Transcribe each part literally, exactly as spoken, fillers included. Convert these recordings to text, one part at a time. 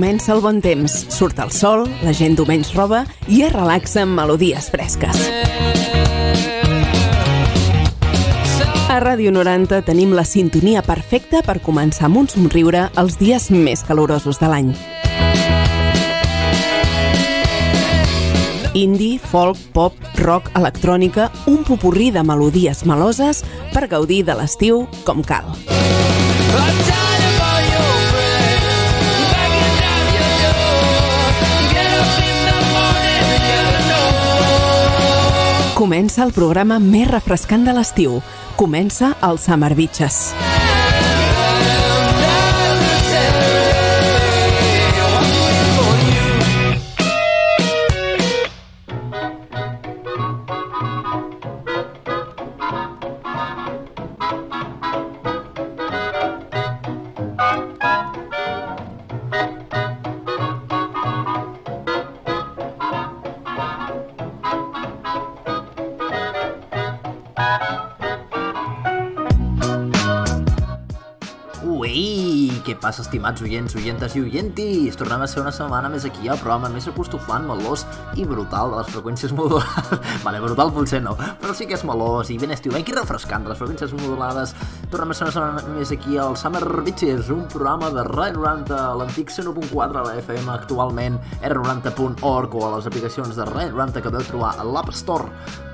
Comença el bon temps, surt el sol, la gent du menys roba i es relaxa amb melodies fresques. A Ràdio noranta tenim la sintonia perfecta per començar amb un somriure els dies més calorosos de l'any. Indie, folk, pop, rock, electrònica, un popurrí de melodies meloses per gaudir de l'estiu com cal. Comença el programa més refrescant de l'estiu. Comença el Summer Beaches. Què passa, estimats oients, oientes i oientis? Tornem a ser una setmana més aquí al programa més acostoflant, melós i brutal de les freqüències modulades. Vale, brutal potser no, però sí que és melós i ben estiuenc i refrescant de les freqüències modulades. Tornem a ser una setmana més aquí al Summer Beaches, un programa de Ràdio noranta, l'antic cent u punt quatre a la F M, actualment erre noranta punt org o a les aplicacions de Ràdio noranta que podeu trobar a l'App Store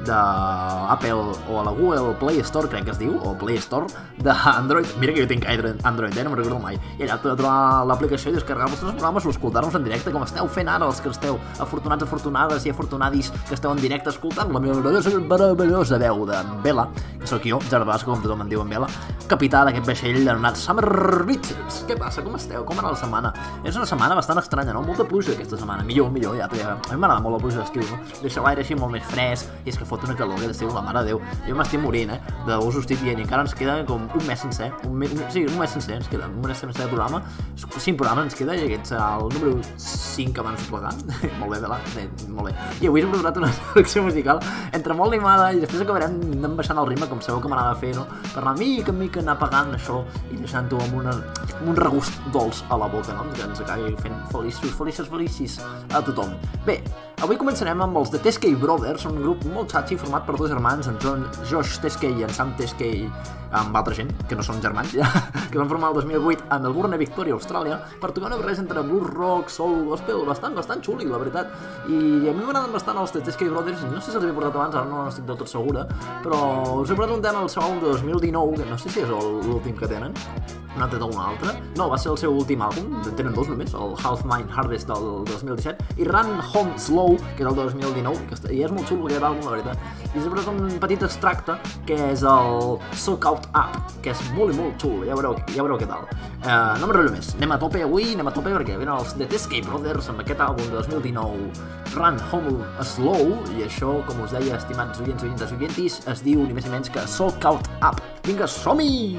d'Apple o a la Google Play Store, crec que es diu, o Play Store d'Android. Mira que jo tinc Android, eh? No me'n recordo mai. I allà podeu trobar l'aplicació i descarregar-vos els programes o escoltar-nos en directe, com esteu fent ara, els que esteu afortunats, afortunades i afortunadis que esteu en directe escoltant la meva meravellosa veu de Bela, que sóc jo, Gervasco, com tothom em diu en Bela, capità d'aquest vaixell anomenat Summer Beaches. Què passa? Com esteu? Com ha anat la setmana? És una setmana bastant estranya, no? Molta pluja aquesta setmana. Millor, millor, ja. ja. A mi m'agrada molt la pluja d'estiu, no? Deixa l'aire així molt més fresc i és que fot una calor que d'estiu, la mare de Déu. Jo m'estic morint, eh? De us ho estic dient i encara ens queda com un mes sencer. Un mes, sí, un mes sencer ens queda. Un mes sencer de programa. Cinc programes ens queda i aquest serà el número cinc que van plegar. Molt bé, Bela. Eh, molt bé. I avui hem preparat una selecció musical entre molt animada i després acabarem anant baixant el ritme, com sabeu que m'anava a fer, no? Per anar mica en mica, anar pagant això i deixant-ho amb, una, amb un regust dolç a la boca, no? Que ens acabi fent feliços, feliços, felicis a tothom. Bé, avui començarem amb els de Teskey Brothers, un grup molt xatxi format per dos germans, en John, Josh Teskey i en Sam Teskey, amb altra gent, que no són germans, ja, que van formar el dos mil vuit a Melbourne, Victoria, Austràlia, per tocar una barreja entre blues, rock, soul, gospel, bastant, bastant xuli, la veritat. I a mi m'agraden bastant els de Teskey Brothers, no sé si els he portat abans, ara no estic del tot segura, però us he portat un tema al seu àlbum de dos mil dinou, que no sé si és l'últim que tenen, un altre d'un altre, no, va ser el seu últim àlbum, en tenen dos només, el Half Mind Harvest del dos mil disset, i Run Home Slow, que és el dos mil dinou, que i és molt xulo aquest àlbum, la veritat. I és sempre un petit extracte, que és el Soak Out Up, que és molt i molt xulo, ja veureu, ja veureu què tal. Uh, no m'enrotllo més, anem a tope avui, anem a tope perquè venen els The Teskey Brothers amb aquest àlbum de dos mil dinou, Run Home Slow, i això, com us deia, estimats oients, oientes, oientis, es diu ni més ni menys que Soak Out Up. Vinga, som-hi!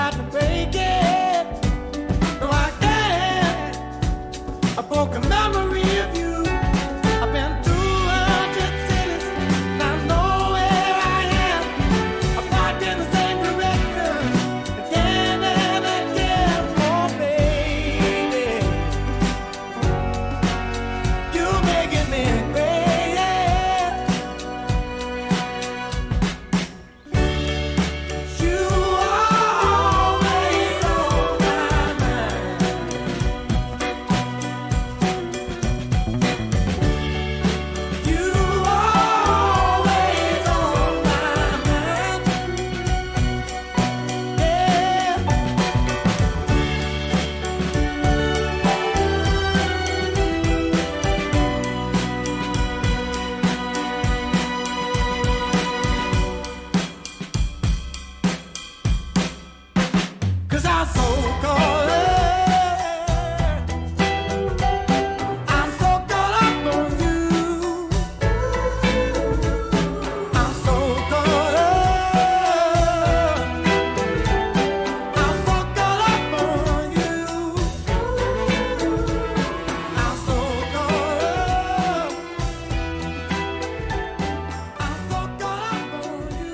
got to break it. No, I can't. A broken memory of you. I've been through a hundred cities, and I know where I am. I've walked in the same direction again and again. Oh, baby, you're making me crazy. You are always on my mind. You are always on my mind. Yeah. Cause I'm so caught up. I'm so caught up on you. I'm so caught up. I'm so caught up on you. I'm so caught up. I'm so caught up on you.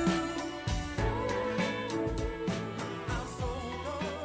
I'm so caught up.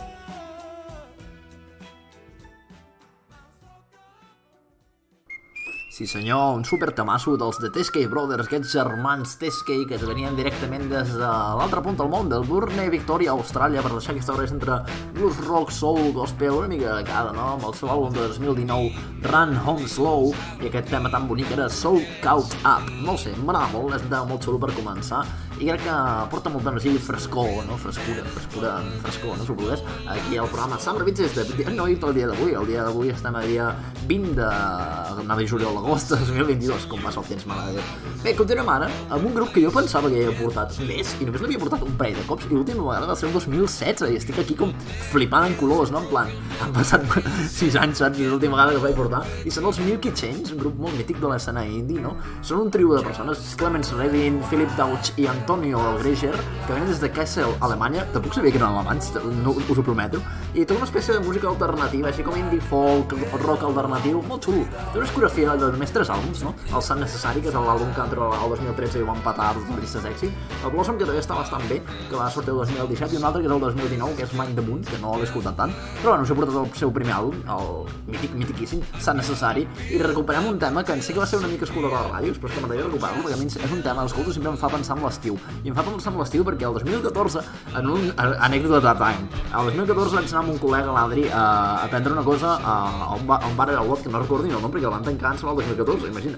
Sí senyor, un super tamasso dels The Teskey Brothers, aquests germans Teskey que es venien directament des de l'altra punta del món, del Burnie, Victoria, Austràlia, per deixar aquesta hora entre blues, rock, soul, gospel, una mica de cada, no? Amb el seu àlbum de dos mil dinou, Run Home Slow, i aquest tema tan bonic era So Caught Up. No ho sé, m'agrada molt, és un tema molt xulo per començar, i crec que porta molta energia i frescor, no? Frescura, frescura, frescor, no s'ho vulgués, aquí al programa Summer Beats és de... no he dit el dia d'avui, el dia d'avui estem a dia vint de... anava a juliol, agost de dos mil vint-i-dos, com passa el temps, mare de Déu. Bé, continuem ara amb un grup que jo pensava que ja havia portat més, i només l'havia portat un parell de cops, i l'última vegada va ser el dos mil setze, i estic aquí com flipant en colors, no? En plan, han passat sis anys, saps? I l'última vegada que els vaig portar, i són els Milky Chains, un grup molt mític de l'escena indie, no? Són un trio de persones, Clemens Redin, Philip Dauch i Antonio Greger, que venen des de Kassel, Alemanya. Tampoc sabia que eren alemanys, no, us ho prometo, i té una espècie de música alternativa, així com indie folk, rock alternatiu, molt xulo. Té una escografia de només tres àlbums, no? El Sant Necessari, que és l'àlbum que entra el dos mil tretze i ho va empatar a les llistes d'èxit, el Blossom, que també està bastant bé, que va sortir el dos mil disset, i un altre que és el dos mil dinou, que és Mind the Moon, que no l'he escoltat tant, però bueno, s'ha portat el seu primer àlbum, el mític, mítiquíssim, Sant Necessari, i recuperem un tema que en sé que va ser una mica escoltat a les ràdios, però és que m'agradaria recuperar-lo, perquè a mi és un tema, l'escolto sempre em fa pensar en l'estiu, i em fa pensar en l'estiu perquè el dos mil catorze, en un anècdota de time, el dos mil catorze vaig anar amb un col·lega, l'Adri, a, a prendre una cosa a, a, un, bar, a un bar a Olot, que no recordo ni el nom, perquè el van tancar en el dos mil catorze, imagina.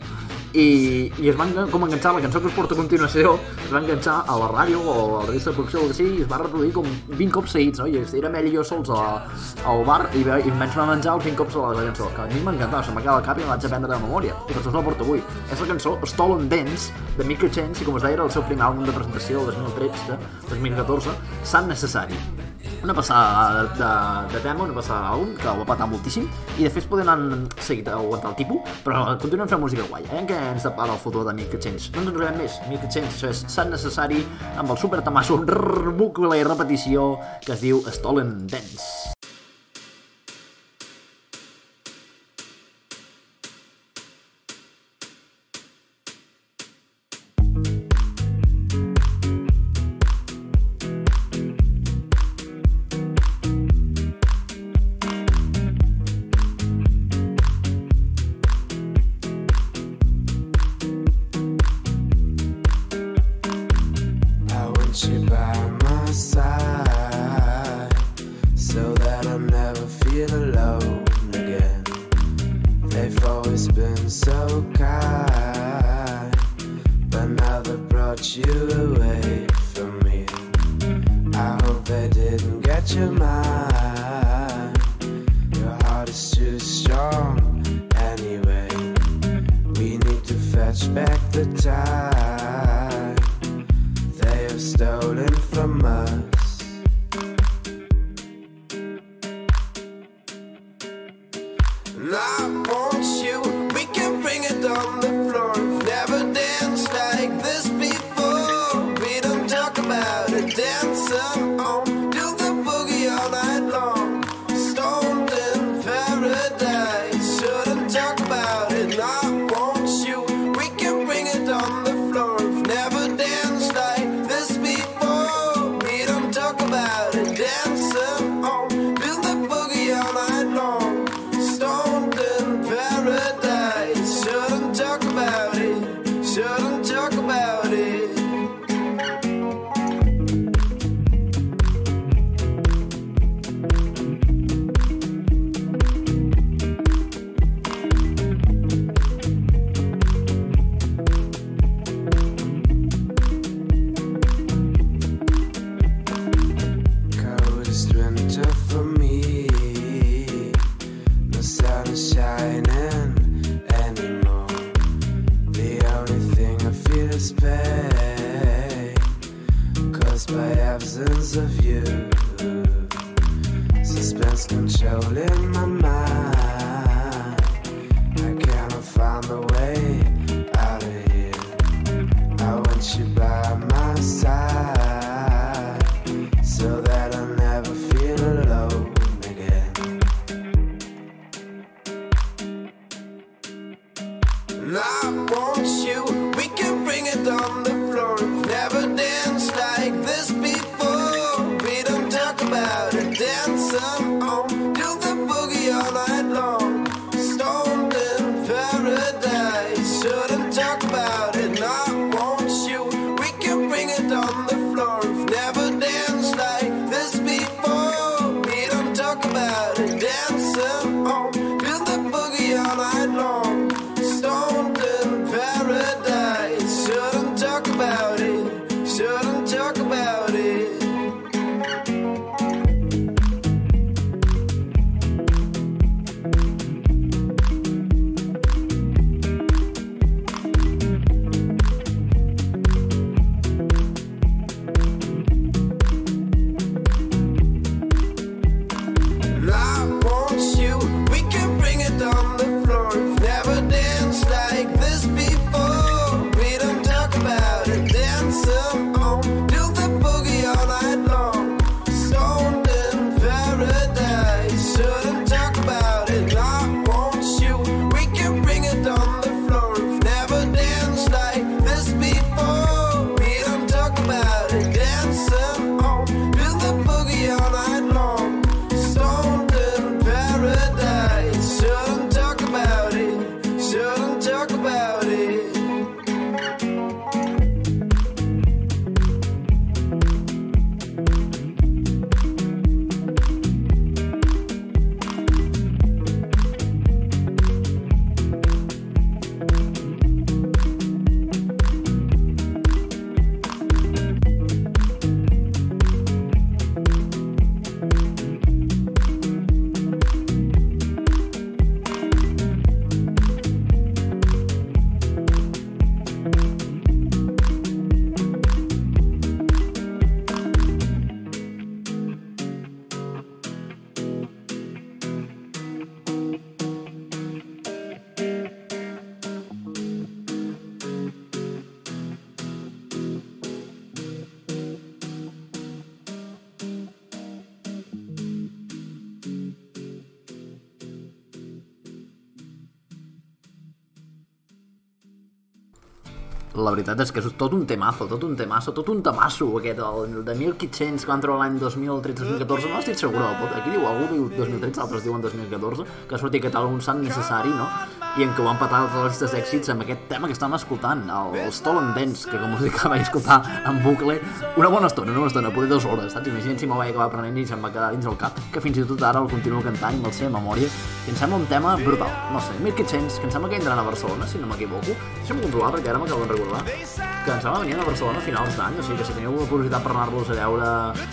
I, i es van com enganxar la cançó que us porto a continuació, es va enganxar a la ràdio o a la revista de producció o el que sigui, i es va reproduir com vint cops seguits, no? I érem ell i jo sols a, al bar i, i em vaig menjar els vint cops a la cançó, que a mi m'encantava, se m'ha quedat al cap i la vaig aprendre de memòria, i per això us la porto avui. És la cançó Stolen Dance de Milky Chains, i com us deia era el seu primer àlbum de presentació del dos mil tretze, dos mil catorze, Sant Necessari. Una passada de, de, de tema, una passada d'àlbum que ho va patar moltíssim, i de fet podem anar seguit a aguantar el tipus, però continuem fent música guai, eh? Que ens depara el futur de Milky Chains. No ens enrolem més, Milky Chains, això és Sant Necessari, amb el super tamasso, bucle i repetició, que es diu Stolen Dance. Dance on, do the lost by absence of you. Suspense controlling my mind. I cannot find a way out of here. I want you by my side, so that I'll never feel alone again. And I want you, we can bring it on the floor. Never danced like this before. We don't talk about it, dancing on, do the boogie all night long. Stoned in paradise, shouldn't talk about it. And I want you, we can bring it on the floor. Never danced like this before. We don't talk about it, dancing on, do the boogie all night long. Stoned in paradise, shouldn't talk about it, shouldn't talk about it. And I want you, we can bring it on the floor. Never danced like this before. We don't talk about it, dancing on, do the boogie all night long. Stoned in paradise, shouldn't talk about it. And I want you, we can bring it on the floor. Never danced like this before. We don't talk about it, dancing on, do the boogie all night long. Stoned in paradise, shouldn't talk about it, shouldn't talk about it. La veritat és que és tot un temazo, tot un temazo, tot un temasso aquest, el de mil vuit-cents, que van treure l'any dos mil tretze-dos mil catorze, no estic segur, aquí diu, algú diu dos mil tretze, altres diuen dos mil catorze, que ha sortit aquest àlbum Sant Necessari, no? I en què ho han patat les listes d'èxits amb aquest tema que estàvem escoltant, el, el Stolen Dance, que com us dic vaig escoltar en bucle una bona estona, una bona estona, poder dues hores, saps? Imagina't si m'ho vaig acabar aprenent i se'm va quedar dins el cap, que fins i tot ara el continuo cantant i me'l sé a memòria, i em sembla un tema brutal, no sé, mil vuit-cents, que em sembla que vindran a Barcelona, si no m'equivoco, deixa'm comprovar perquè ara m'acabo de recordar, que em sembla que venien a Barcelona a finals d'any, o sigui que si teniu la curiositat per anar-los a veure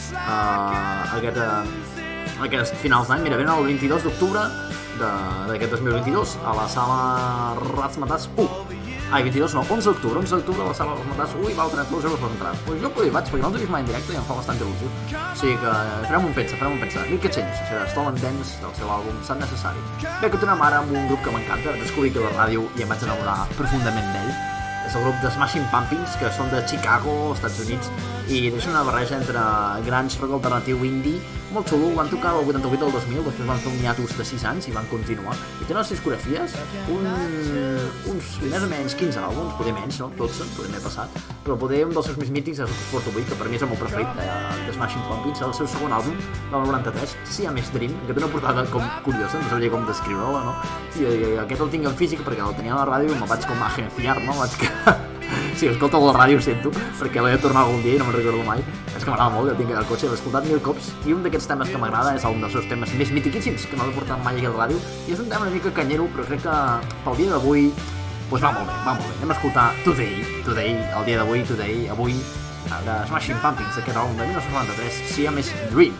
uh, aquest, uh, aquest finals d'any, mira, venen el vint-i-dos d'octubre d'aquest dos mil vint-i-dos a la sala Ratzmatats u. Ai, vint-i-dos no, onze d'octubre, onze d'octubre a la sala Ratzmatats u i val trenta-dos euros per entrar. Pues jo podria vaig, perquè no els he vist mai en directe i em fa bastant il·lusió. O sigui que farem un pensa, farem un pensa. mil vuit-cents, això de Stolen Dance, del seu àlbum Sant Necessari. Bé, continuem ara amb un grup que m'encanta, descobrir que a la ràdio i em vaig enamorar profundament d'ell. És el grup de Smashing Pumpkins, que són de Chicago, Estats Units, i és una barreja entre grans rock alternatiu indie, molt xulo. Van tocar el vuitanta-vuit del dos mil, després van fer un hiatus de sis anys i van continuar. I tenen les discografies, un, uns més o menys quinze àlbums, poder menys, no? dotze, poder m'he passat, però poder un dels seus més mítics és el que us porto avui, que per mi és el meu preferit de, de Smashing Pumpkins, el seu segon àlbum, del noranta-tres, Siamese Dream, que té una portada com curiosa, no sabia com descriure-la, no? I, i aquest el tinc en físic perquè el tenia a la ràdio i me'l vaig com agenciar, no? Vaig que... Sí, escolta la ràdio, ho sento, perquè l'he de tornar algun dia i no me'n recordo mai. És que m'agrada molt, el tinc al cotxe, l'he escoltat mil cops, i un d'aquests temes que m'agrada és un dels seus temes més mitiquíssims que no l'he portat mai aquí a la ràdio, i és un tema una mica canyero, però crec que pel dia d'avui pues va molt bé, va molt bé. Anem a escoltar Today, Today, el dia d'avui, Today, avui, de Smashing Pumpkins, d'aquest àlbum de dinou noranta-tres, Siamese Dream.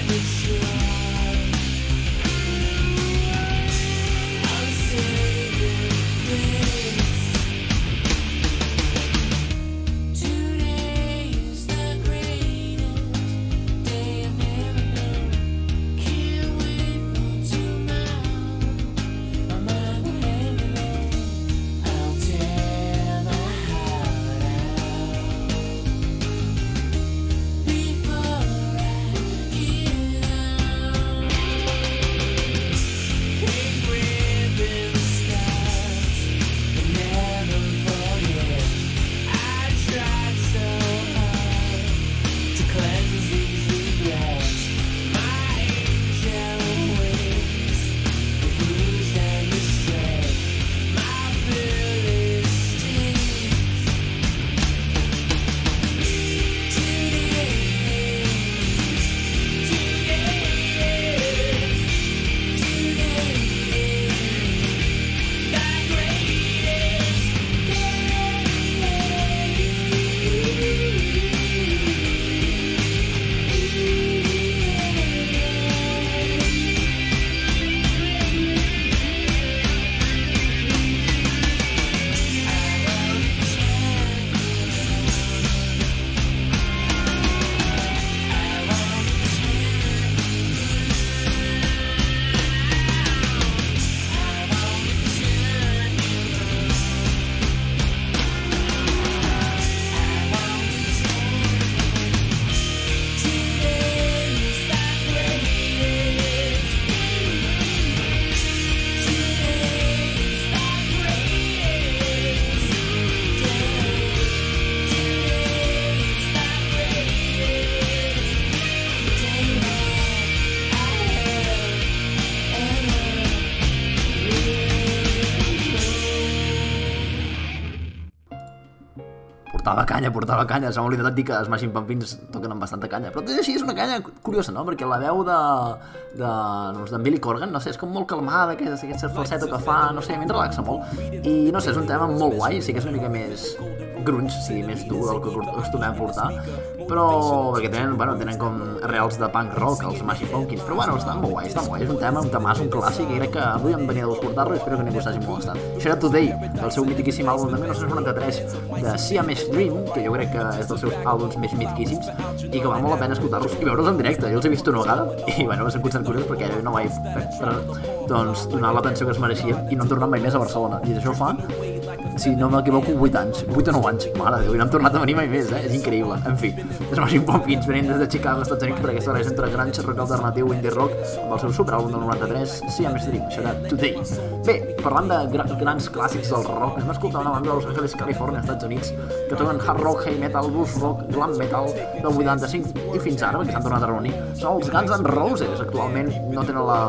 portava canya, portava canya, s'ha oblidat dir que els Smashing Pumpkins toquen amb bastanta canya, però tot i així és una canya curiosa, no? Perquè la veu de, de, doncs, d'en Billy Corgan, no sé, és com molt calmada, aquest, aquest falseto que fa, no sé, a mi em relaxa molt, i no sé, és un tema molt guai, sí que és una mica més grunge, sí, més dur del que acostumem a portar, però perquè tenen, bueno, tenen com reals de punk rock, els Smashing Pumpkins, però bueno, estan molt guai, estan guai, és un tema, un temàs, un clàssic, i crec que avui em venia de portar-lo i espero que ningú s'hagi molestat. Això era Today, del seu mitiquíssim àlbum de mil nou-cents noranta-tres, de Siamese Dream, que jo crec que és dels seus àlbums més mitiquíssims, i que val molt la pena escoltar-los i veure'ls en directe. Jo els he vist una vegada, i bueno, va ser un concert curiós perquè no vaig per, doncs, donar l'atenció que es mereixien i no han tornat mai més a Barcelona, i això fa, si no m'equivoco, vuit anys, vuit o nou anys, mare de Déu, i no han tornat a venir mai més, eh? És increïble. En fi, els Smashing Pumpkins venint des de Chicago, Estats Units, per aquesta barreja entre grunge, rock alternatiu, indie rock, amb el seu superàlbum del noranta-tres, Siamese Dream, això era Today. Bé, parlant de gra grans clàssics del rock, hem escoltat una banda de Los Angeles, Califòrnia, Estats Units, que toquen hard rock, heavy metal, blues rock, glam metal, del vuitanta-cinc i fins ara, perquè s'han tornat a reunir. Són els Guns N' Roses, actualment no tenen la...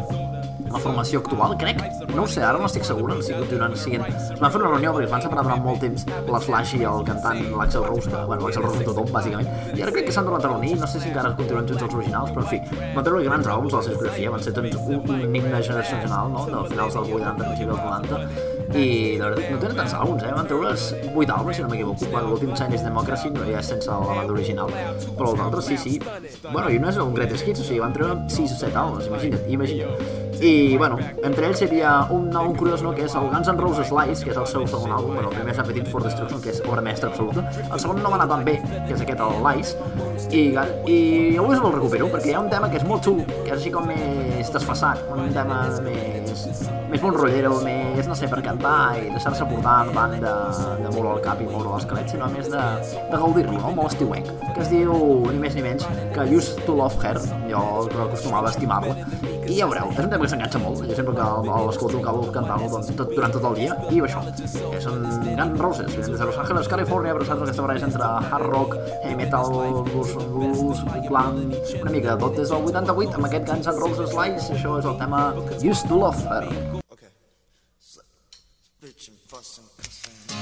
la formació actual, crec, no ho sé, ara no estic segura, si continuen siguent... Es van fer una reunió perquè es van separar durant molt temps la Slash i el cantant l'Axl Rose, que, bueno, l'Axl Rose tothom, bàsicament, i ara crec que s'han tornat a reunir, no sé si encara continuen junts els originals, però en fi, van treure grans àlbums de la seva discografia, van ser tots un, un enigma generacional, no?, de finals dels vuitanta, principis dels noranta, i la veritat, no tenen tants àlbums, eh? Van treure vuit àlbums, si no m'equivoco. Bueno, l'últim Chinese Democracy no hi és sense la banda original, però els altres sí, sí. Bueno, i no és un greatest hits, o sigui, van treure sis o set àlbums, imagina't, imagina't. I, bueno, entre ells seria un àlbum curiós, no?, que és el Guns N' Roses Slice, que és el seu segon àlbum, bueno, el primer és Appetite for Destruction, que és obra mestra absoluta, el segon no va anar tan bé, que és aquest, el Lies, i, i avui us el recupero, perquè hi ha un tema que és molt xulo, que és així com més desfassat, un tema més, més bon rollero, més, no sé, per cantar i deixar-se portar, no tant de, de moure el cap i moure l'esquelet, sinó més de, de gaudir-lo, no?, molt estiuenc, que es diu ni més ni menys que Used to Love Her, jo acostumava a estimar-la, i ja veureu, és un tema que s'enganxa molt, jo sempre que l'escolto acabo cantant-lo doncs, tot, durant tot el dia, i això, són Guns N' Roses, venen des de Los Angeles, Califòrnia, abraçats en aquesta barreja entre hard rock, heavy metal, blues, blues, glam, una mica de tot des del vuitanta-vuit, amb aquest Guns N' Roses Lies, això és el tema Used to Love Her. Okay. So, bitch and fuss and cussing.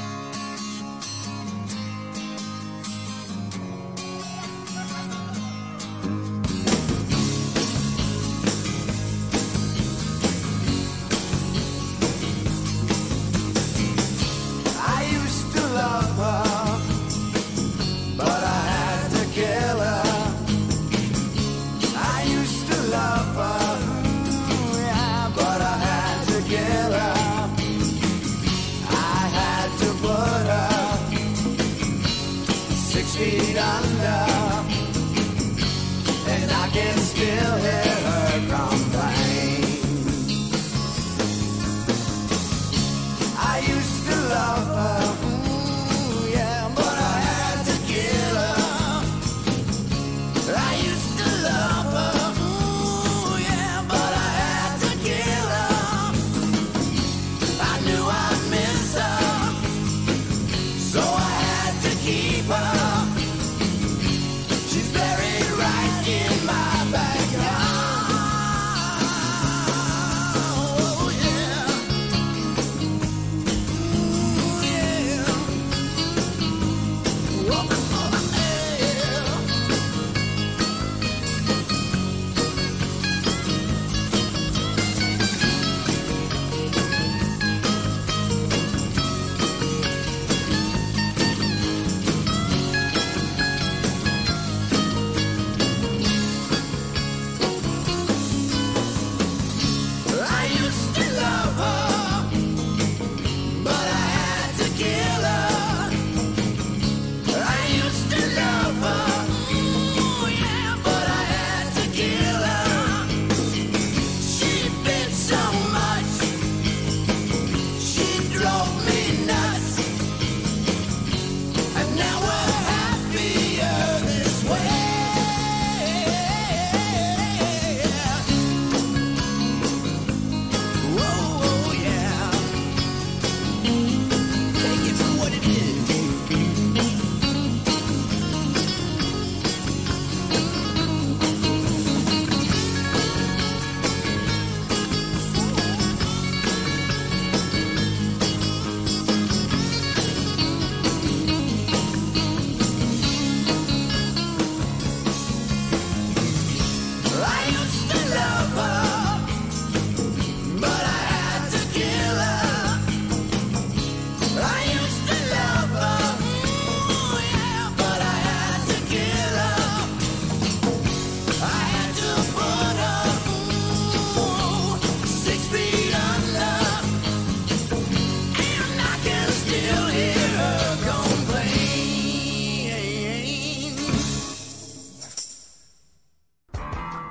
I used to love her, but I had to kill her. I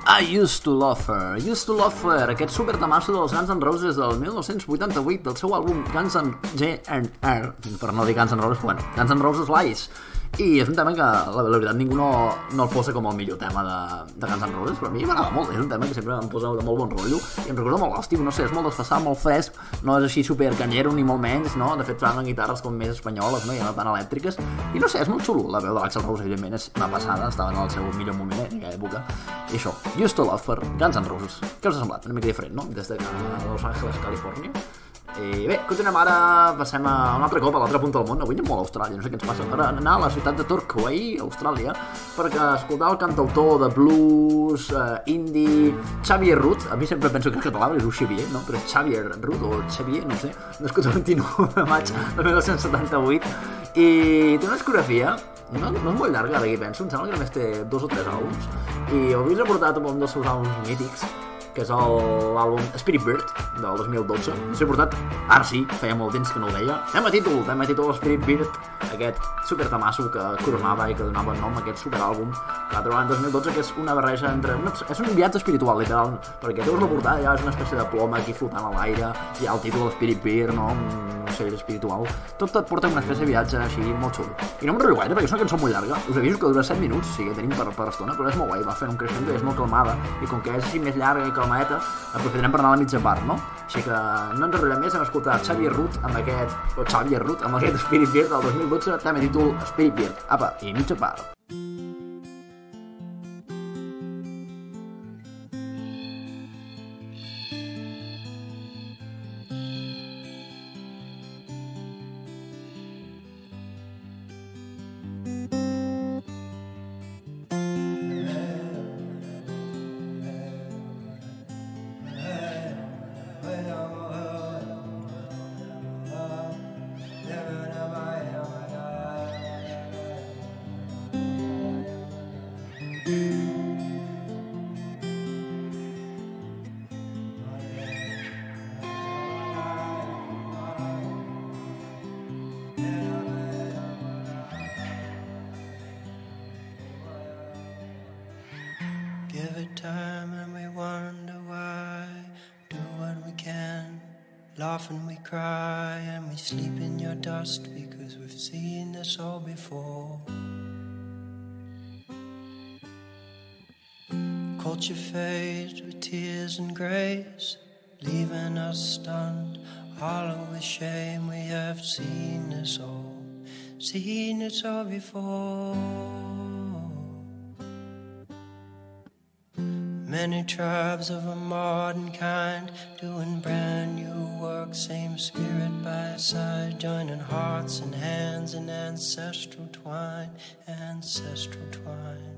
I Used to Love Her. Used to Love Her, aquest super tamasso dels Guns N' Roses del mil nou-cents vuitanta-vuit, del seu àlbum Guns N' G N R, per no dir Guns N' Roses, bueno, Guns N' Roses Lies. I és un tema que, la, la veritat, ningú no, no el posa com el millor tema de, de Guns N' Roses, però a mi m'agrada molt, és un tema que sempre em posa de molt bon rotllo i em recorda molt l'hòstic, no sé, és molt desfassat, molt fresc, no és així super canyero ni molt menys, no? De fet, fan guitarres com més espanyoles, no? I no tan elèctriques, i no sé, és molt xulo, la veu de l'Axl Rose, evidentment, és una passada, estava en el seu millor moment en aquella època, i això, Used to Love Her, Guns N' Roses. Què us ha semblat? Una mica diferent, no? Des de Los Angeles, Califòrnia. I bé, continuem ara, passem a un altre cop a l'altra punta del món. Avui anem molt a Austràlia, no sé què ens passa, per anar a la ciutat de Torquay, Austràlia, perquè escoltar el cantautor de blues, uh, indie, Xavier Root. A mi sempre penso que el català és un Xavier, no? Però és Xavier Root o Xavier, no sé, nascut el vint-i-nou de maig de mil nou-cents setanta-vuit, i té una discografia no, no és molt llarga, ara que penso, em sembla que només té dos o tres àlbums, i avui us he portat un dels seus àlbums mítics, que és l'àlbum Spirit Bird del dos mil dotze. Us he portat, ara sí, feia molt temps que no ho deia, tema títol, tema títol Spirit Bird, aquest super tamasso que coronava i que donava nom a aquest superàlbum que va trobar en dos mil dotze, que és una barreja entre... Una, és un viatge espiritual, literal, perquè veus la portada, ja és una espècie de ploma aquí flotant a l'aire, hi ha el títol Spirit Bird, no? Un ocell espiritual. Tot et porta una espècie de viatge així molt xulo. I no m'enrotllo gaire, perquè és una cançó molt llarga. Us aviso que dura set minuts, sí que tenim per, per estona, però és molt guai, va fent un creixement i és molt calmada, i com que és així més llarga i calmadeta, aprofitarem per anar a la mitja part, no? Així que no ens enrotllem més, hem escoltat Xavier Root amb aquest, o Xavier Root amb aquest Spirit Bird del dos mil dotze, tema títol Spirit Bird. Apa, i mitja part. Give it time and we wonder why. Do what we can, laugh and we cry, and we sleep in your dust because we've seen this all before. Culture fades with tears and grace, leaving us stunned, hollow with shame. We have seen this all, seen this all before. Many tribes of a modern kind, doing brand new work, same spirit by side, joining hearts and hands in ancestral twine, ancestral twine.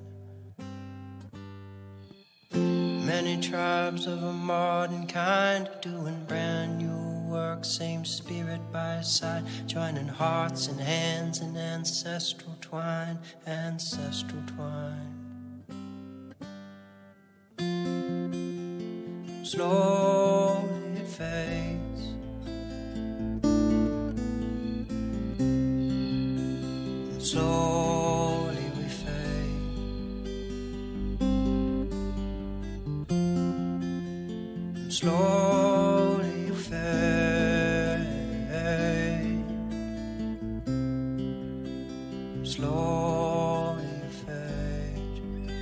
Many tribes of a modern kind, doing brand new work, same spirit by side, joining hearts and hands in ancestral twine, ancestral twine. Slowly it fades, and slowly we fade, and slowly you fade, and slowly you fade.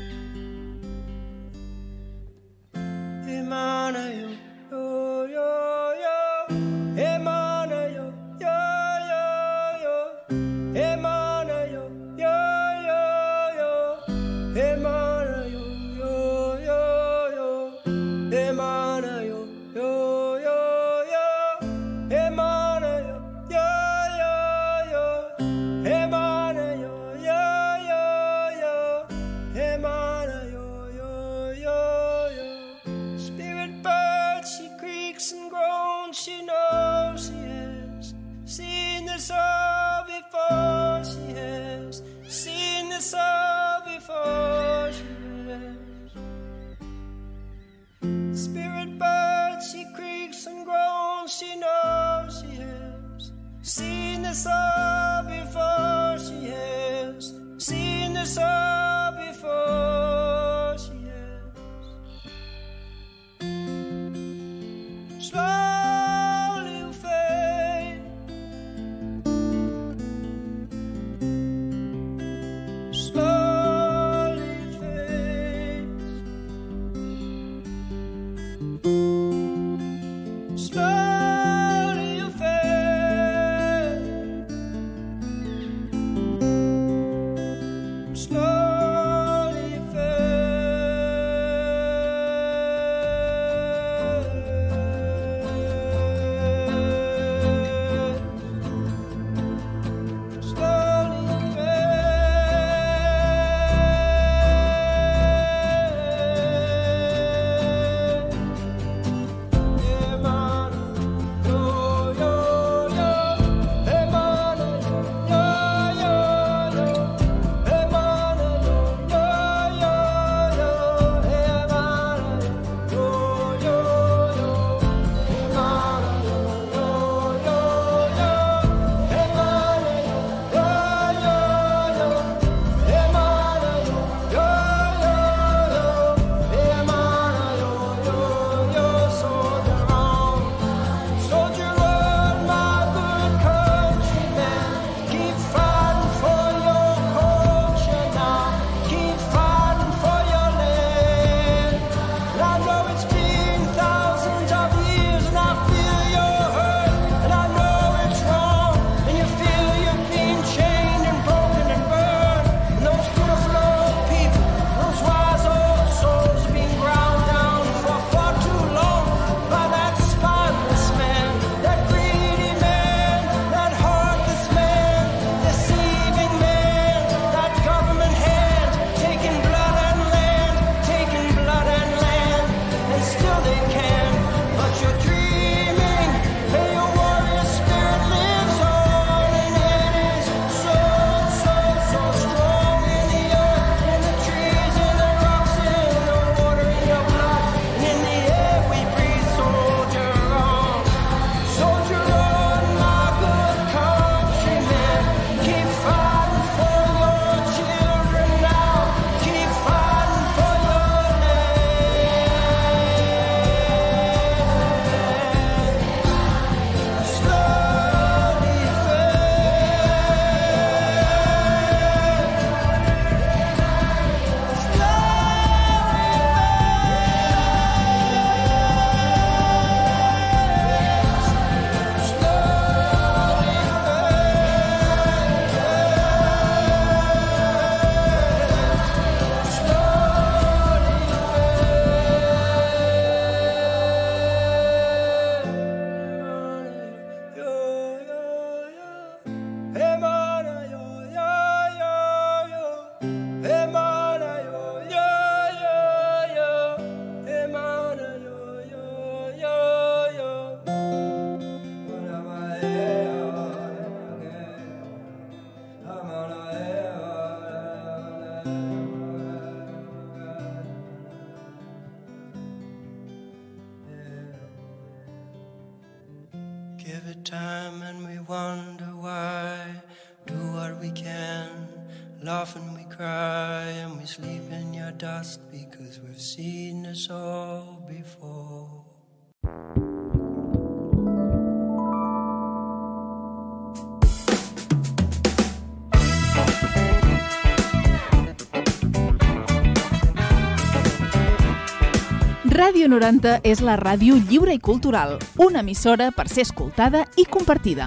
Emana yo, yo, yo, yo. Emana yo, yo, yo, yo. Emana yo, yo, yo, yo. Emana yo, yo, yo, yo. Emana yo, yo, yo, yo. Emana yo, yo, yo, yo. Emana yo, yo, yo, yo. Emana yo, yo, yo, yo. Spirit bird, she creaks and groans, she knows she has seen this all before, she has seen this all before, she has. Spirit bird, she creaks and groans, she knows she has seen this all before, she has seen this all before, she has. Slowly you fade. Slowly you fade. Slowly you Give it time and we wonder why. Do what we can, laugh and we cry, and we sleep in your dust because we've seen this all before. Ràdio noranta és la ràdio lliure i cultural, una emissora per ser escoltada i compartida.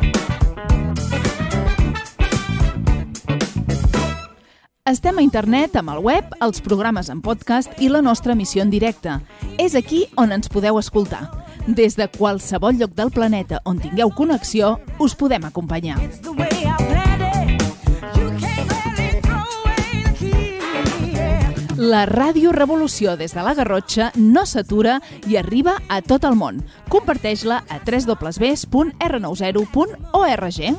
Estem a internet, amb el web, els programes en podcast i la nostra emissió en directe. És aquí on ens podeu escoltar. Des de qualsevol lloc del planeta on tingueu connexió, us podem acompanyar. La Ràdio Revolució des de la Garrotxa no s'atura i arriba a tot el món. Comparteix-la a w w w punt r noranta punt org.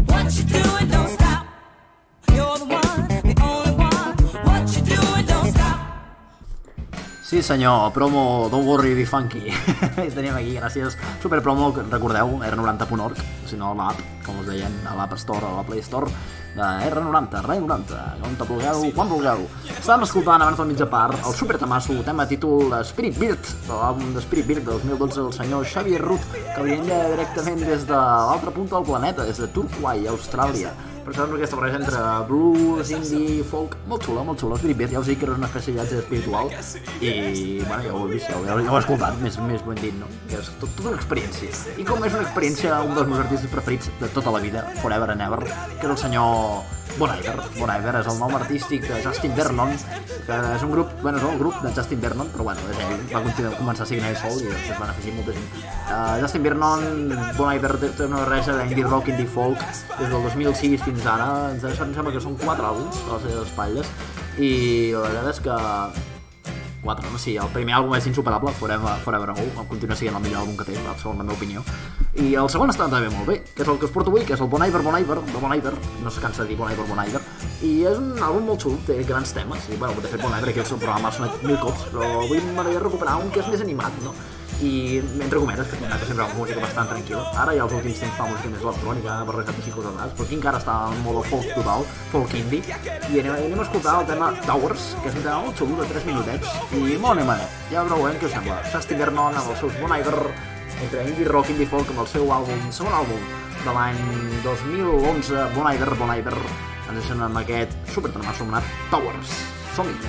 Sí senyor, promo Don't Worry Be Funky. Tenim aquí, gràcies. Super promo, recordeu, r noranta punt org, si no l'app, com us deien, a l'App Store o a la Play Store de R noranta, Ràdio noranta, on te vulgueu, quan vulgueu. Estàvem escoltant abans del mitja part el super tamasso, tema títol Spirit Bird, de l'àlbum de Spirit Bird de dos mil dotze del senyor Xavier Ruth, que venia directament des de l'altra punta del planeta, des de Torquay, Austràlia. per això aquesta barreja entre blues, indie, folk, molt xula, molt xula, és veritat, ja us dic que era una espècie de viatge espiritual i, bueno, ja ho heu vist, ja ho, ja ho heu escoltat, més, més ben dit, no? Que és tot, tota una experiència. I com és una experiència, un dels meus artistes preferits de tota la vida, forever and ever, que és el senyor Bon Iver. Bon Iver és el nom artístic de Justin Vernon, que és un grup, bueno, és el grup de Justin Vernon, però bueno, és ell, va continuar, començar siguent ell sol i després van afegir molta gent. Uh, Justin Vernon, Bon Iver té una barreja d'indie rock, indie folk, des del dos mil sis fins ara, ens sembla que són quatre àlbums a les seves espatlles, i la veritat és que quatre, no? Sí, el primer àlbum és insuperable, Forever, Forever and Ever, continua sent el millor àlbum que té, segons la meva opinió. I el segon està també molt bé, que és el que us porto avui, que és el Bon Iver, Bon Iver, de Bon Iver, no es cansa de dir Bon Iver, Bon Iver, i és un àlbum molt xulo, té grans temes, i bueno, de fet Bon Iver aquí al seu programa ha sonat mil cops, però avui m'agradaria recuperar un que és més animat, no? I entre cometes, que sempre és una música bastant tranquil·la. Ara ja els últims temps fa música més electrònica, barrejat així coses rares, però aquí encara està en modo folk total, folk indie, i anem, anem a escoltar el tema Towers, que és un tema molt xulo de tres minutets, i molt animadet. Ja veurem què us sembla. Justin Vernon amb els seus Bon Iver, entre indie rock, indie folk, amb el seu àlbum, segon àlbum de l'any dos mil onze, Bon Iver, Bon Iver, ens deixen amb aquest supertema sonat Towers. Som-hi!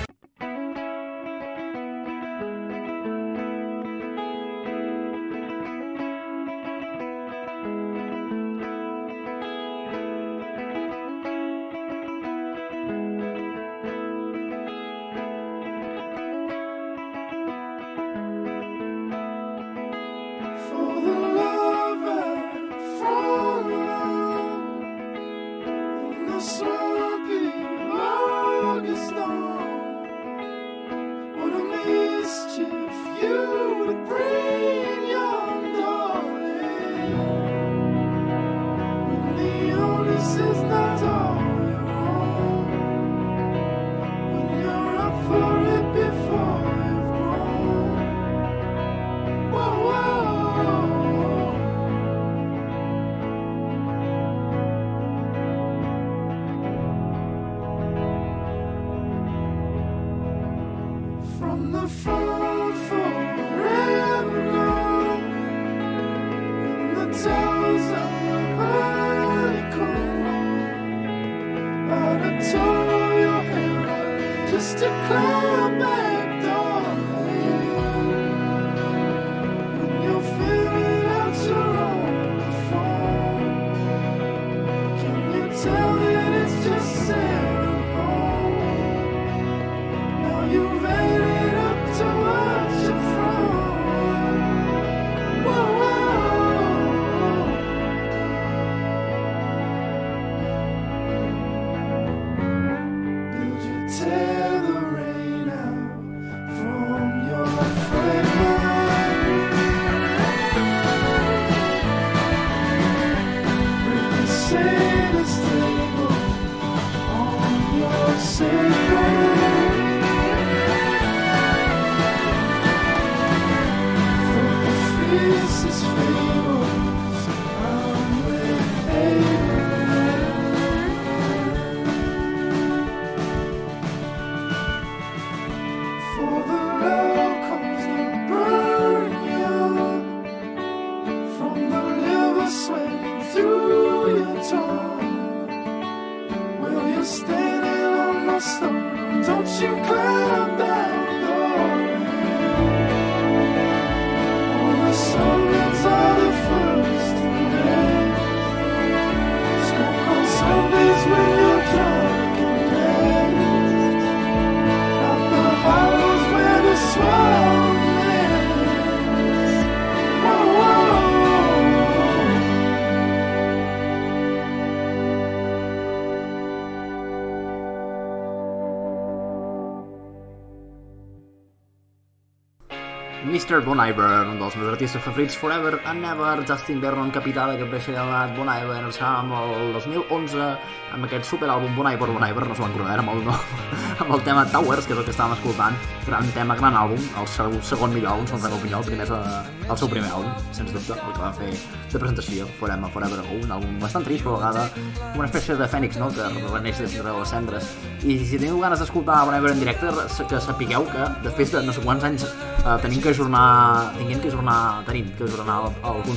mister Bon Iver, un dels meus artistes preferits, Forever and Ever, Justin Vernon, capità d'aquest vaixell elevat, Bon Iver, ens fa amb el dos mil onze, amb aquest superàlbum Bon Iver, Bon Iver, no s'ho van acordar amb el nom, amb el tema Towers, que és el que estàvem escoltant, gran tema, gran àlbum, el seu segon millor àlbum, segons la meva opinió, el primer és el seu primer àlbum, sens dubte, el que van fer de presentació, Forever, Forever, un àlbum bastant trist, però a vegada una espècie de fènix, no?, que reneix des de les cendres. I si teniu ganes d'escoltar Bon Iver en directe, que sapigueu que després de no sé quants anys eh, tenim que ajornar, tinguem que ajornar, tenim que ajornar el, el concert,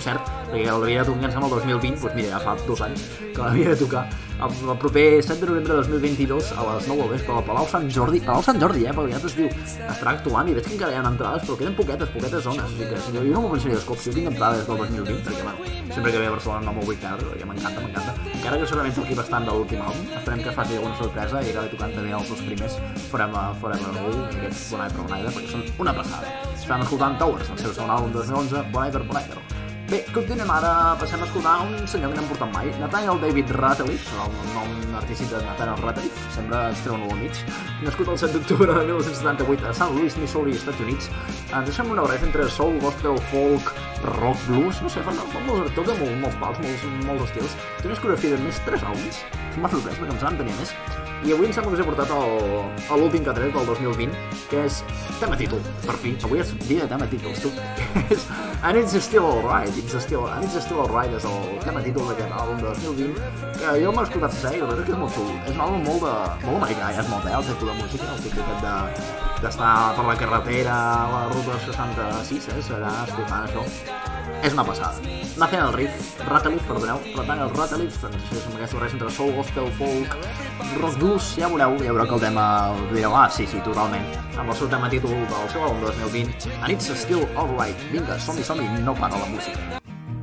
perquè l'havia de tocar, em sembla, el dos mil vint, doncs mira, ja fa dos anys que l'havia de tocar. El, el proper set de novembre de dos mil vint-i-dos a les nou del vespre al Palau Sant Jordi, Palau Sant Jordi, eh, perquè ja es diu, estarà actuant i veig que encara hi ha entrades, però queden poquetes, poquetes zones, o sigui que si jo, jo no m'ho pensaria d'escop, si jo tinc entrades del dos mil vint, perquè bueno, sempre que ve a Barcelona no m'ho vull perdre, perquè m'encanta, m'encanta, encara que segurament toqui bastant de l'últim àlbum, esperem que faci alguna sorpresa i acabi tocant també els dos primers Forever, Forever Alone, aquests Bon Iver, Bon Iver, perquè són una passada. Estem escoltant Towers, el seu segon àlbum dos mil onze, Bon Iver, Bon Iver. Bé, continuem ara, passem a escoltar un senyor que no hem portat mai, Nathaniel David Rateliff, el nom artístic de Nathaniel Rateliff, sembla es treu al mig, nascut el set d'octubre de mil nou-cents setanta-vuit a Saint Louis, Missouri, Estats Units. Ens deixem una barreja entre soul, gospel, folk, rock, blues, no sé, fa, fa molts, toca molt, molts pals, molts, molts estils. Té una discografia de més tres àlbums, m'ha sorprès perquè em sembla que tenia més. I avui em sembla que us he portat l'últim que tret del dos mil vint, que és tema títol, per fi. Avui és dia de tema títols, tu. Que és And It's Still Alright. It's still, And It's Still Alright és el tema títol d'aquest àlbum de dos mil vint, que jo m'he escoltat sencer i la veritat que és molt xulo. És un àlbum molt, de, molt americà, ja és molt bé, el tipus de música, el tipus aquest de d'estar per la carretera, a la ruta seixanta-sis, eh, serà escoltant això. És una passada. Nathaniel Riff, Rateliff, perdoneu, Nathaniel Rateliff, doncs és amb aquesta barreja entre soul, gospel, folk, rock, blues, ja veureu, ja veureu que el tema el direu, ah, sí, sí, totalment, amb el seu tema títol del seu àlbum dos mil vint, And It's Still Alright. Vinga, som-hi, som-hi, no para la música.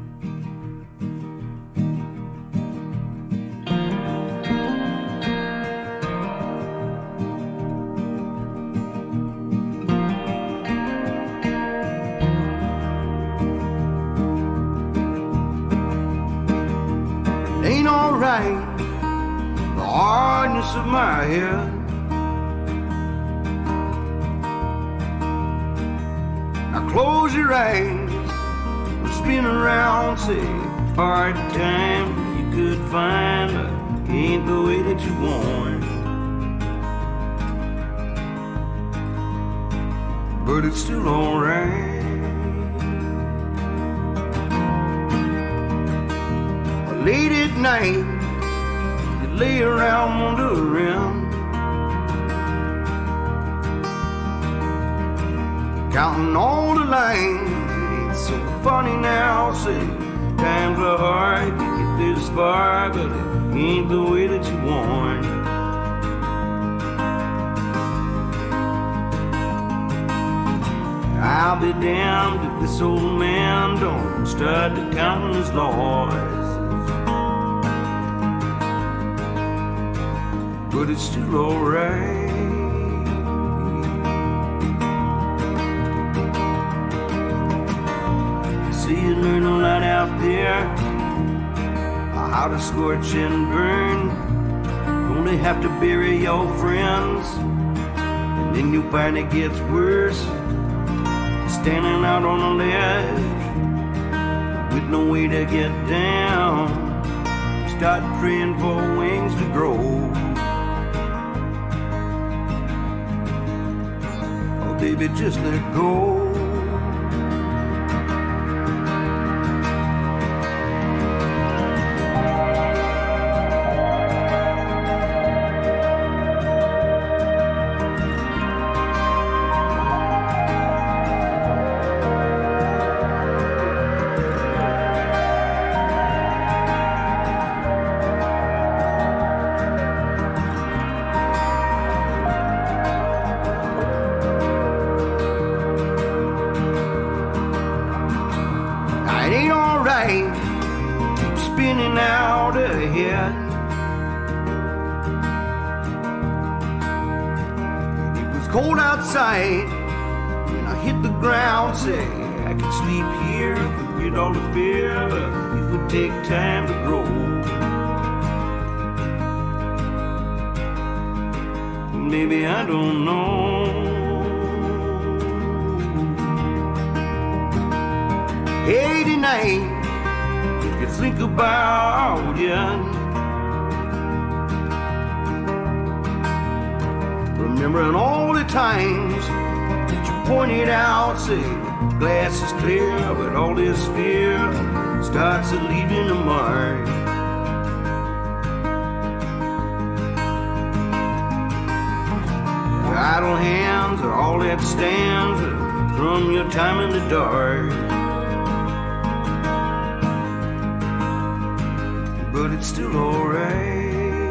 Ain't alright, the hardness of my head. Now close your eyes, spin around, say, hard time you could find, but ain't the way that you want. But it's still alright. Late at night, you lay around wondering, counting all the lines. It's so funny now, say, times are hard to get this far, but it ain't the way that you want. I'll be damned if this old man don't start to count his losses. But it's still alright. See, you learn a lot out there, how to scorch and burn. You only have to bury your friends, and then you find it gets worse. Standing out on a ledge with no way to get down, start praying for wings to grow. Baby, just let go. Spinning out ahead. It was cold outside when I hit the ground. Say I could sleep here, forget all the fear. It would take time to grow. Maybe I don't know. eighty-nine. Think about you. Remembering all the times that you pointed out, say, glass is clear, but all this fear starts to leaving a mark. Your idle hands are all that stands from your time in the dark. but it's still alright.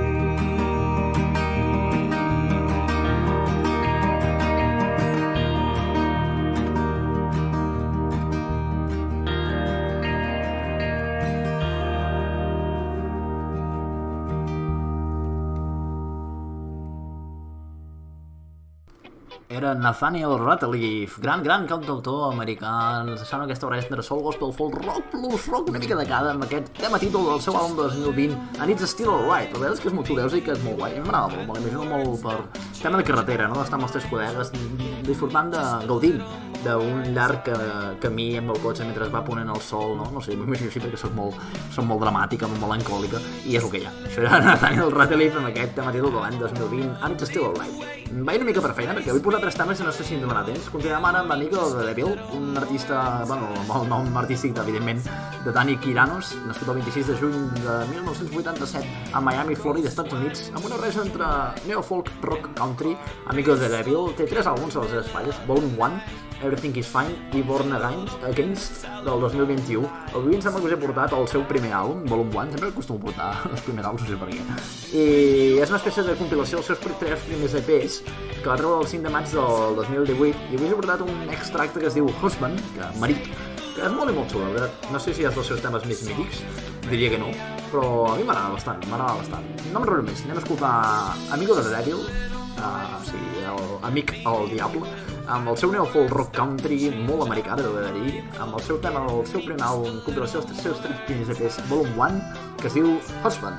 Era Nathaniel Rateliff, gran, gran cantautor americà, deixant aquesta orquestra de soul, gospel, folk, rock, blues, rock, una mica de cada, amb aquest tema títol del seu àlbum de dos mil vint, And It's Still Alright. La veritat és que és molt xuleu i que és molt guai. A mi m'agrada molt, me l'imagino molt per tema de carretera, no? D'estar amb els teus col·legues, disfrutant de, gaudint d'un llarg camí amb el cotxe mentre es va ponent el sol, no? No sé, m'imagino així perquè soc molt, soc molt dramàtica, molt melancòlica, i és el que hi ha. Això era Nathaniel Rateliff amb aquest tema títol de l'any dos mil vint, And It's Still Alright. Vaig una mica per feina, perquè avui he posat tres temes i no sé si em donarà temps. Continuem ara amb l'amic de Devil, un artista, bueno, amb el nom artístic, evidentment, de Danny Kiranos, nascut el vint-i-sis de juny de mil nou-cents vuitanta-set a Miami, Florida, Estats Units, amb una barreja entre neofolk, rock, country. Amic de Devil té tres àlbums a les seves falles, Volume one, Everything is Fine i Born Against del dos mil vint-i-u. Avui em sembla que us he portat el seu primer àlbum, Volume one, sempre acostumo a portar els primers àlbums, no sé per què. I és una espècie de compilació dels seus tres primers E Pes que va treure el cinc de maig del dos mil divuit, i avui us he portat un extracte que es diu Husband, que marit, que és molt i molt xulo, la veritat. No sé si és dels seus temes més mítics, diria que no, però a mi m'agrada bastant, m'agrada bastant. No m'enrotllo més, anem a escoltar Amigo de the Devil, uh, sí, el amic al diable, amb el seu neofolk rock country molt americà, de dir, amb el seu tema, el seu primer àlbum, compilació dels seus tres primers E Pes, Volume one, que es diu Husband.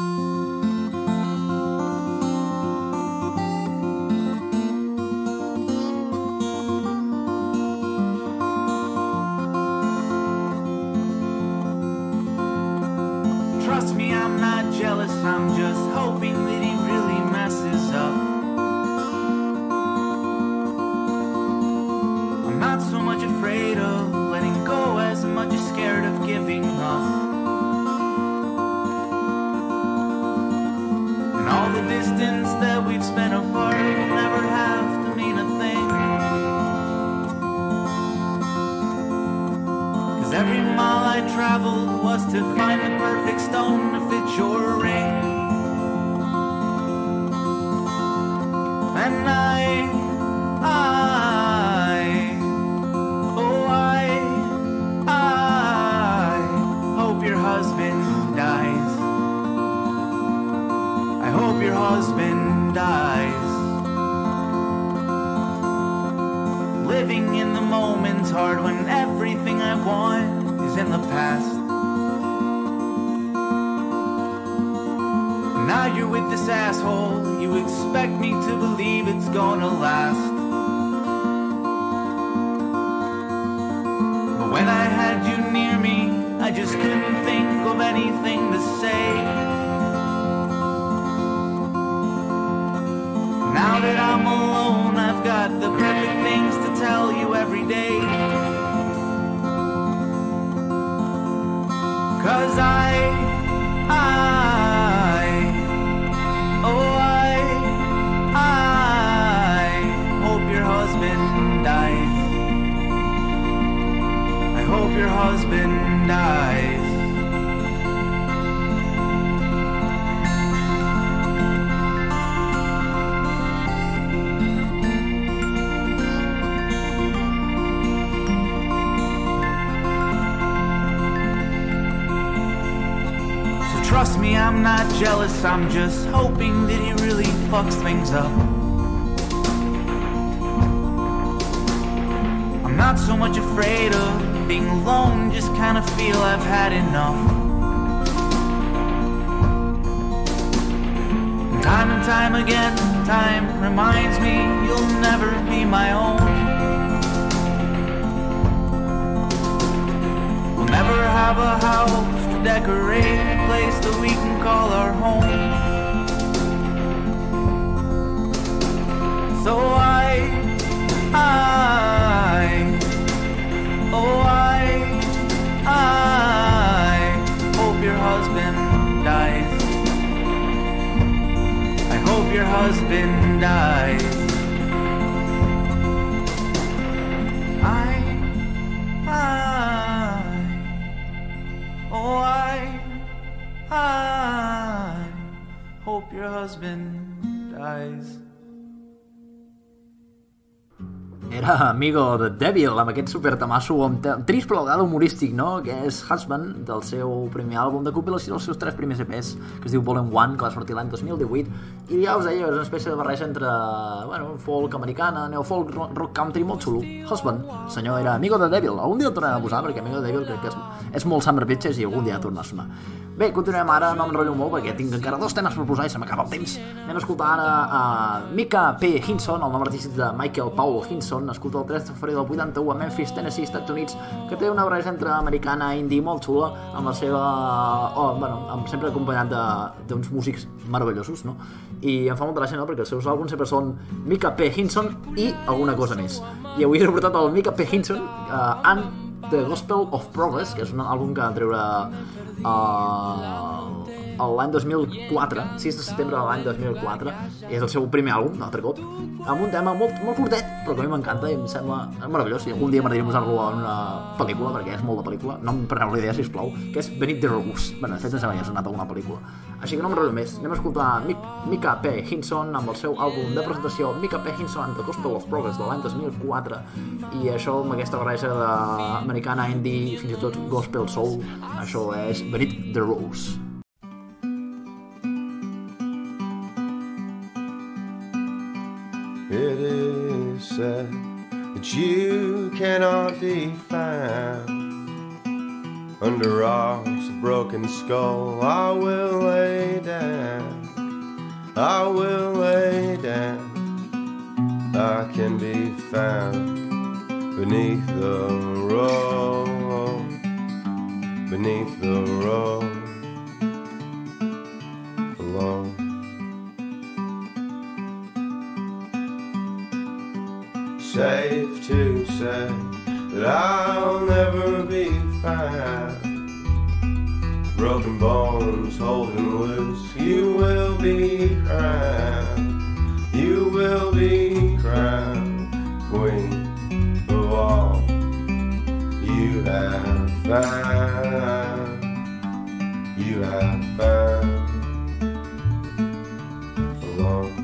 Trust me, I'm not jealous, I'm just hoping that he really messes up. I'm not so much afraid of letting go as much as scared of giving up. And all the distance that we've spent apart will never have to mean a thing. 'Cause every mile I traveled was to find the perfect stone to fit your ring. And I, I, oh I, I hope your husband dies. I hope your husband dies. Living in the moment's hard when everything I want is in the past. Now you're with this asshole, you expect me to believe it's gonna last. But when I had you near me, I just couldn't think of anything to say. Now that I'm alone, I've got the perfect things to tell you every day. 'Cause I, I, oh I, I hope your husband dies. I hope your husband dies. Trust me, I'm not jealous, I'm just hoping that he really fucks things up. I'm not so much afraid of being alone, just kinda feel I've had enough. And time and time again, time reminds me you'll never be my own. We'll never have a house to decorate, a place that we can call our home. So I, I, oh I, I hope your husband dies. I hope your husband dies. I, I, oh I, I husband dies. Era Amigo the Devil, amb aquest supertamasso amb trist però a la vegada humorístic, no? Que és Husband, del seu primer àlbum de compilació dels seus tres primers E Pes, que es diu Volume One, que va sortir l'any dos mil divuit, i ja us deia, és una espècie de barreja entre, bueno, folk americana, neofolk, rock country, molt xulo. Husband, senyor, era Amigo the Devil. Algun dia el tornarem a posar, perquè Amigo the Devil crec que és, és molt Summer Bitches i algun dia torna a sonar. Bé, continuem ara, no m'enrotllo molt, perquè tinc encara dos temes per posar i se m'acaba el temps. Anem a escoltar ara a Micah P. Hinson, el nom artístic de Michael Paul Hinson, nascut el tres de febrer del vuitanta-u a Memphis, Tennessee, Estats Units, que té una barreja entre americana i indie molt xula, amb la seva... Oh, bueno, amb, sempre acompanyat d'uns músics meravellosos, no? I em fa molta gràcia, no?, perquè els seus àlbums sempre són Micah P. Hinson i alguna cosa més. I avui he portat el Micah P. Hinson uh, and The Gospel of Progress, que és un àlbum que van treure uh, l'any dos mil quatre, sis de setembre de l'any dos mil quatre, i és el seu primer àlbum, d'altre cop, amb un tema molt, molt curtet, però que a mi m'encanta i em sembla meravellós, i algun dia m'agradaria posar-lo en una pel·lícula, perquè és molt de pel·lícula, no em preneu la idea, sisplau, que és Beneath the Rose. Bé, de fet, em sembla que ja s'ha anat a alguna pel·lícula. Així que no m'enrotllo més, anem a escoltar Micah P. Hinson amb el seu àlbum de presentació Micah P. Hinson and the Gospel of Progress de l'any dos mil quatre, i això amb aquesta barreja d'americana, indie i fins i tot gospel soul, això és Beneath the Rose. It is said that you cannot be found under rocks, a broken skull. I will lay down, I will lay down. I can be found beneath the road, beneath the road, alone. Safe to say that I'll never be found. Broken bones holding loose, you will be crowned. You will be crowned queen of all you have found. You have found alone.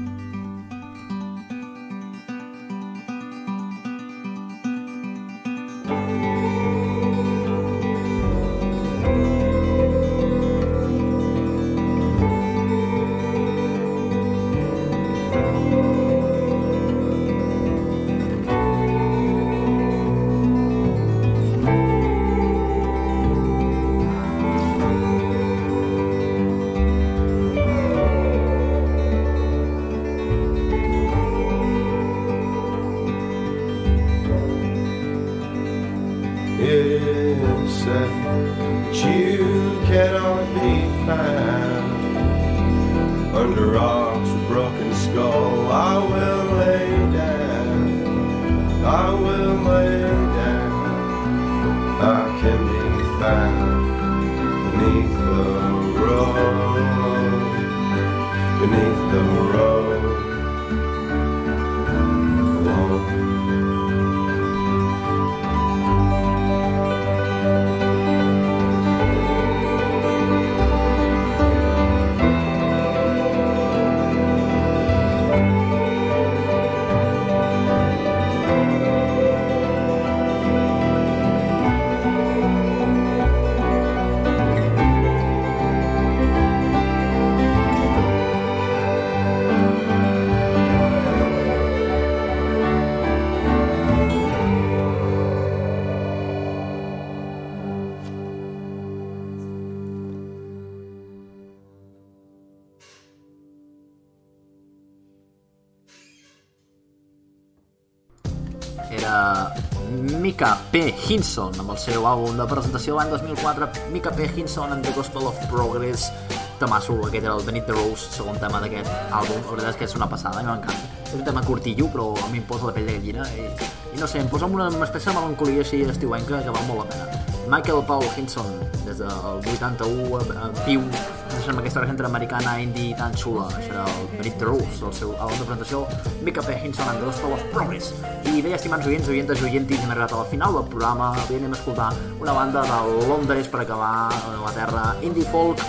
Era Micah P. Hinson amb el seu àlbum de presentació l'any dos mil quatre, Micah P. Hinson and the Gospel of Progress. Temasso, aquest era el Beneath the Rose, segon tema d'aquest àlbum. La veritat és que és una passada, a mi m'encanta. És un tema curtillo, però a mi em posa la pell de gallina i, i no sé, em posa una, una espècie de melancolia així estiuenca que val molt la pena. Michael Paul Hinson, des del vuitanta-u, viu, deixant aquesta barreja entre americana i indie tan xula. Això era el Beneath the Rose, el seu àlbum de presentació, Micah P. Hinson and the Gospel of Progress. I bé, estimats oients, oientes i oientis, hem arribat al final del programa. Avui anem a escoltar una banda de Londres per acabar, a la terra indie folk,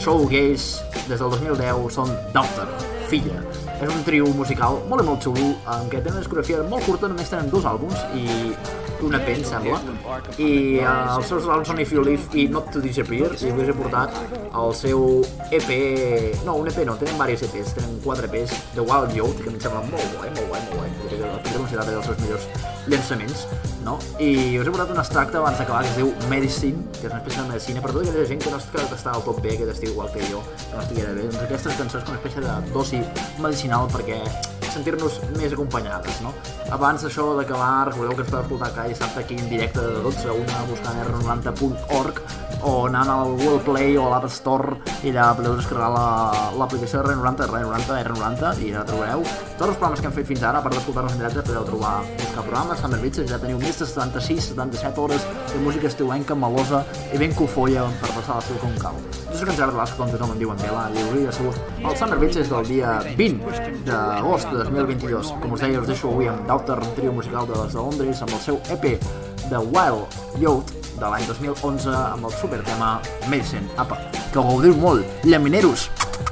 Showgaze, des del dos mil deu, són Doctor, Filla. És un trio musical molt i molt xulo, en què tenen una discografia molt curta, només tenen dos àlbums i un E P, em sembla, i uh, els seus àlbums són If You Live i Not To Disappear, i us he portat el seu E P, no, un E P no, tenen diversos E Ps, tenen quatre E Ps, The Wild Youth, que a mi em sembla molt guai, molt guai, molt guai, podria considerar dels seus millors llançaments, no? I us he portat un extracte abans d'acabar que es diu Medicine, que és una espècie de medicina per tota aquella gent que no està al top bé, que estigui igual que jo, que no estigui bé, doncs aquestes cançons són una espècie de dosi medicinal perquè sentir-nos més acompanyades, no? Abans d'això d'acabar, recordeu que ens podeu escoltar cada dissabte aquí en directe de dotze a una buscant erre noranta punt org o anant al Google Play o a l'App Store i allà podeu descarregar l'aplicació de erre noranta, erre noranta, erre noranta i ja la trobareu. Tots els programes que hem fet fins ara, a part d'escoltar-nos en directe, podeu trobar, buscar programes, Summer Beaches, ja teniu més de setanta-sis setanta-set hores de música estiuenca, melosa i ben cofolla per passar l'estiu com cal. Jo soc en Gerard Velasco, com tothom em diu en Vela, i us he assegut el Summer Beaches del dia vint d'agost de dos mil vint-i-dos. Com us deia, us deixo avui amb Doctor, un trio musical de les de Londres, amb el seu E P The Wild Youth de l'any dos mil onze, amb el supertema Medicine. Apa, que ho gaudiu molt, llamineros!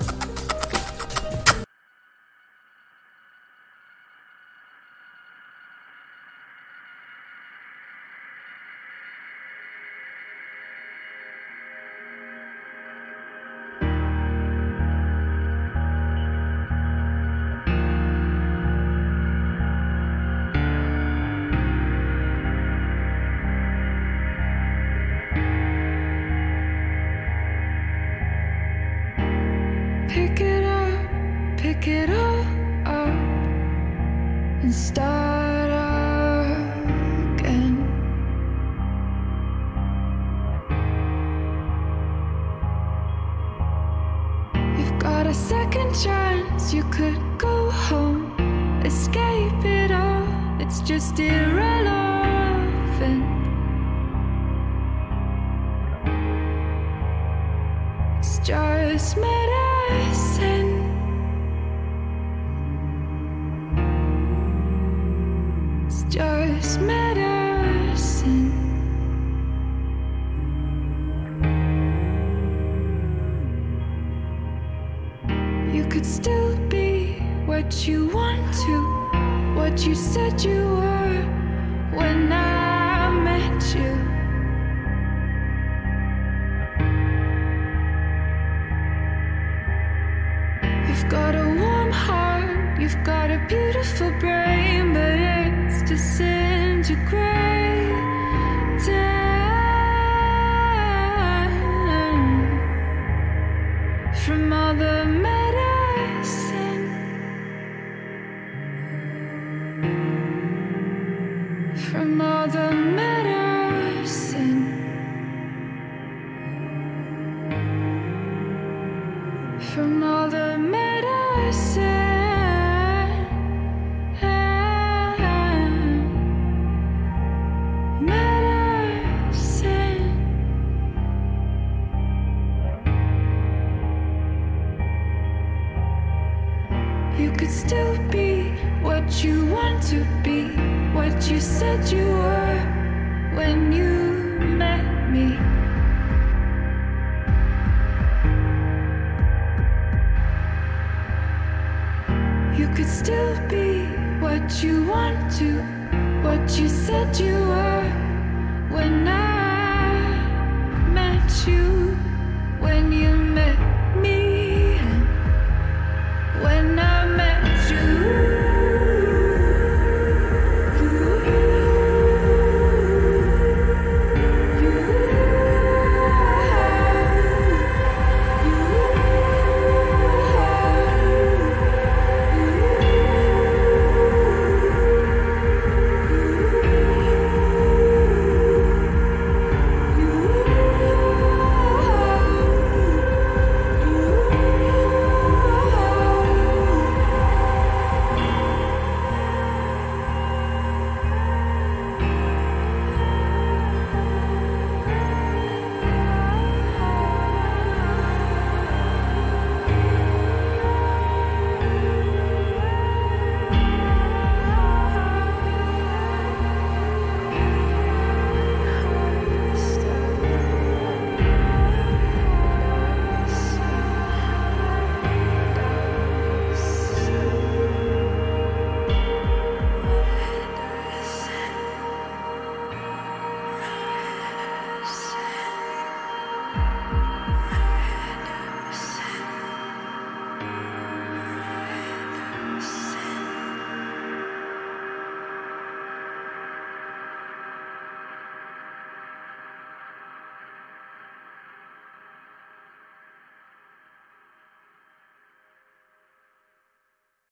Pick it up, pick it all up and start again. You've got a second chance, you could go home, escape it all, it's just irrelevant. It's just medicine. It's just medicine. You could still be what you want to, what you said you were when I met you. You've got a warm heart, you've got a beautiful brain, but it's disintegrating from all the medicine, from all the medicine, from all the medicine. You could still be what you want to be, what you said you were when you met me. You could still be what you want to, what you said you were.